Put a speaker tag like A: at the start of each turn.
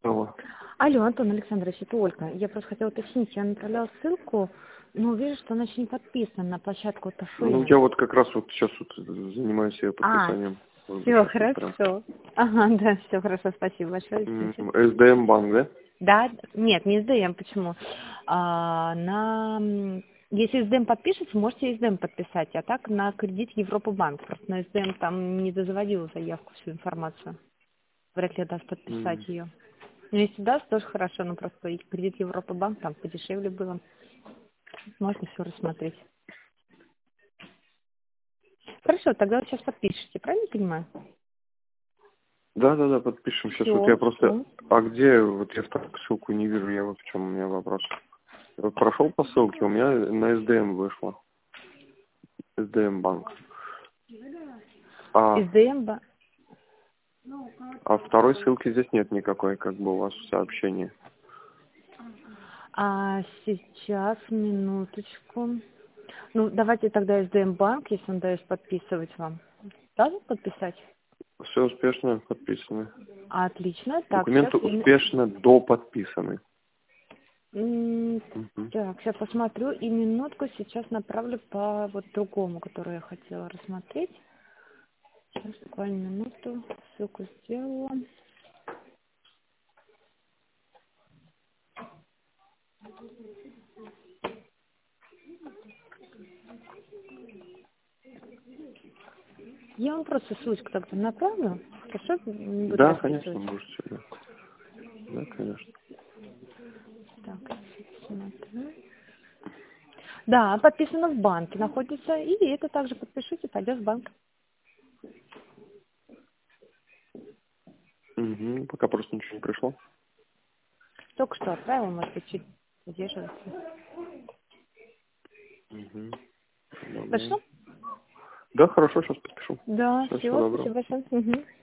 A: Алло.
B: Алло, Антон Александрович, это Ольга. Я просто хотела уточнить, я направляла ссылку, но вижу, что она еще не подписана на площадку
A: Ну,
B: ТФН.
A: я вот как раз вот сейчас вот занимаюсь ее
B: А,
A: подписанием. Может быть,
B: все
A: сейчас вот прям.
B: хорошо. Ага, да, все хорошо, спасибо большое, извините.
A: СДМ банк, да?
B: Да, нет, не СДМ, почему? Если СДМ подпишется, можете СДМ подписать, а так на кредит Европа банк. Просто на СДМ там не дозаводила заявку, всю информацию. Вряд ли даст подписать ее. Но если даст, тоже хорошо, но просто и кредит Европа банк там подешевле было. Можно все рассмотреть. Хорошо, тогда вы сейчас подпишите, правильно понимаю?
A: Да, подпишем. Сейчас вот
B: Все,
A: я просто...
B: все.
A: А где? Вот я вторую ссылку не вижу, я вот в чем у меня вопрос. Я вот прошел по ссылке, у меня на СДМ вышло. СДМ банк. А,
B: СДМ,
A: а второй ссылки здесь нет никакой, как бы у вас в сообщении.
B: а сейчас, минуточку. Ну, давайте тогда СДМ банк, если он дает подписывать вам. Должен подписать?
A: Все успешно подписаны.
B: Отлично. Так, сейчас
A: Документы успешно доподписаны. Мгм.
B: Так, сейчас посмотрю и минутку сейчас направлю по вот другому, который я хотела рассмотреть. Сейчас буквально минуту. Ссылку сделала. Я вам просто ссылочку тогда направлю. Хорошо? Не буду
A: Да, конечно,
B: расписывать.
A: можете. Да, да, конечно.
B: Так, смотрю. Да, подписано в банке находится. И это также подпишите, пойдет в банк.
A: Угу. Пока просто ничего не пришло.
B: Только что отправила, может быть, чуть задерживается.
A: Угу. Добро.
B: Хорошо?
A: Да, хорошо, сейчас подпишу.
B: Да,
A: Все, всего
B: все,
A: доброго.
B: спасибо большое. Мгм.